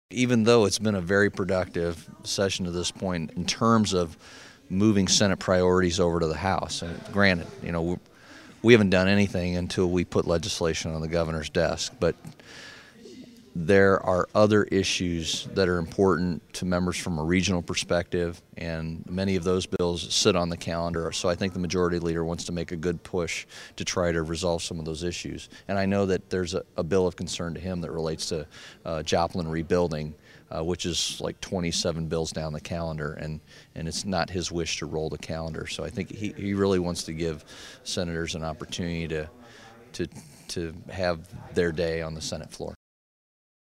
Even though it's been a very productive session to this point in terms of moving Senate priorities over to the House, and granted, we haven't done anything until we put legislation on the governor's desk, but there are other issues that are important to members from a regional perspective, and many of those bills sit on the calendar. So I think the majority leader wants to make a good push to try to resolve some of those issues. And I know that there's a bill of concern to him that relates to Joplin rebuilding, which is like 27 bills down the calendar, and it's not his wish to roll the calendar. So I think he really wants to give senators an opportunity to have their day on the Senate floor.